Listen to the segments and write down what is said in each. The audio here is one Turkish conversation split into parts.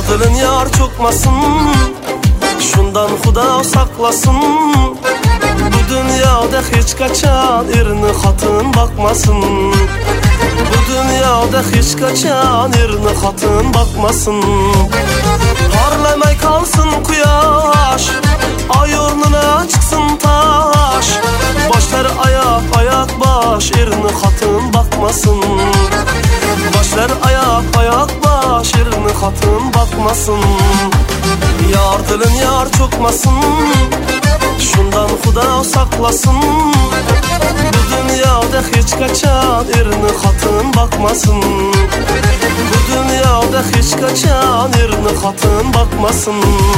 dilin yar çokmasın, şundan Xuda saklasın. Bu dünyada hiç kaçan erini hatın bakmasın. Bu dünyada hiç kaçan erini hatın bakmasın. Parlamay kalsın kuyaş, ay ornuna çıksın taş. Başlar ayak ayak baş, erini hatın bakmasın. Başlar ayak ayak baş, erini hatın bakmasın. Yar dilin yar çokmasın, şundan Xuda saklasın. Bu dünyada hiç kaçan erini hatın bakmasın. Bu dünyada hiç kaçan erini hatın bakmasın.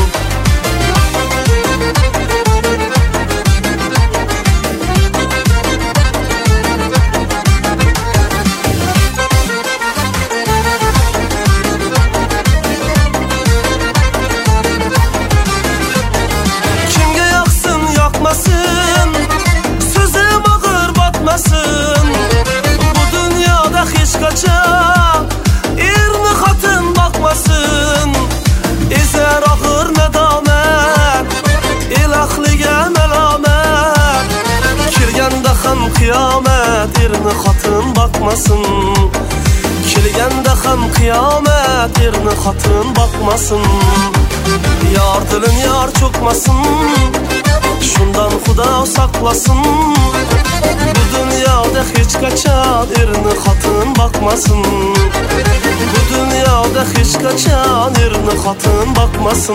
Sözüm ağır batmasın. Bu dünyada hiç kaçan erini hatın bakmasın. Ezer ağır nedamet, ilahliye melamet. Kirgende ham kıyamet, erini hatın bakmasın. Kirgende ham kıyamet, erini hatın bakmasın. Yar dilin yar çokmasın, şundan Xuda saklasın. Bu dünyada hiç kaçan erini hatın bakmasın. Bu dünyada hiç kaçan erini hatın bakmasın.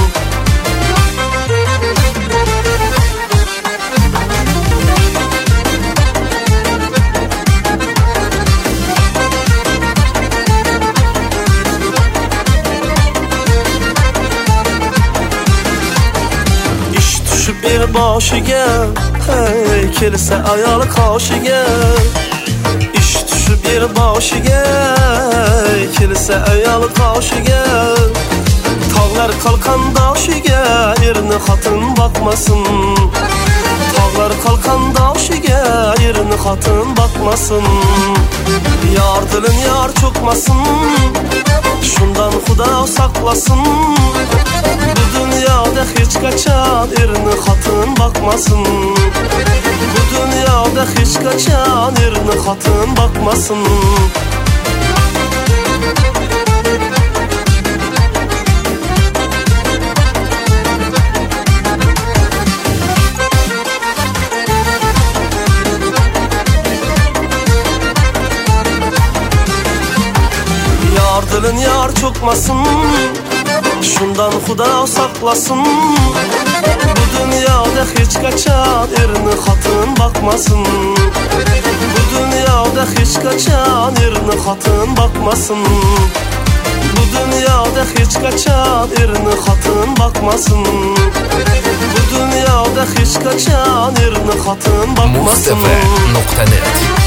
Bir başıga, hey, kelsa ayol qoshiga. İş tushib bir başıga, kelsa ayol qoshiga. Tog'lar qalqan doshiga, erini hatın bakmasın. Tog'lar qalqan doshiga, erini hatın bakmasın. Yar dilin yar çokmasın, şundan Xuda saklasın. Bu dünyada hiç kaçan erini hatın bakmasın. Bu dünyada hiç kaçan erini hatın bakmasın. Yar dilin yar çokmasın, şundan Xuda saklasın. Bu dünyada hiç kaçan erini hatın bakmasın. Bu dünyada hiç kaçan erini hatın bakmasın. Bu dünyada hiç kaçan erini hatın bakmasın. Bu dünyada hiç kaçan erini hatın bakmasın. Mustafa.net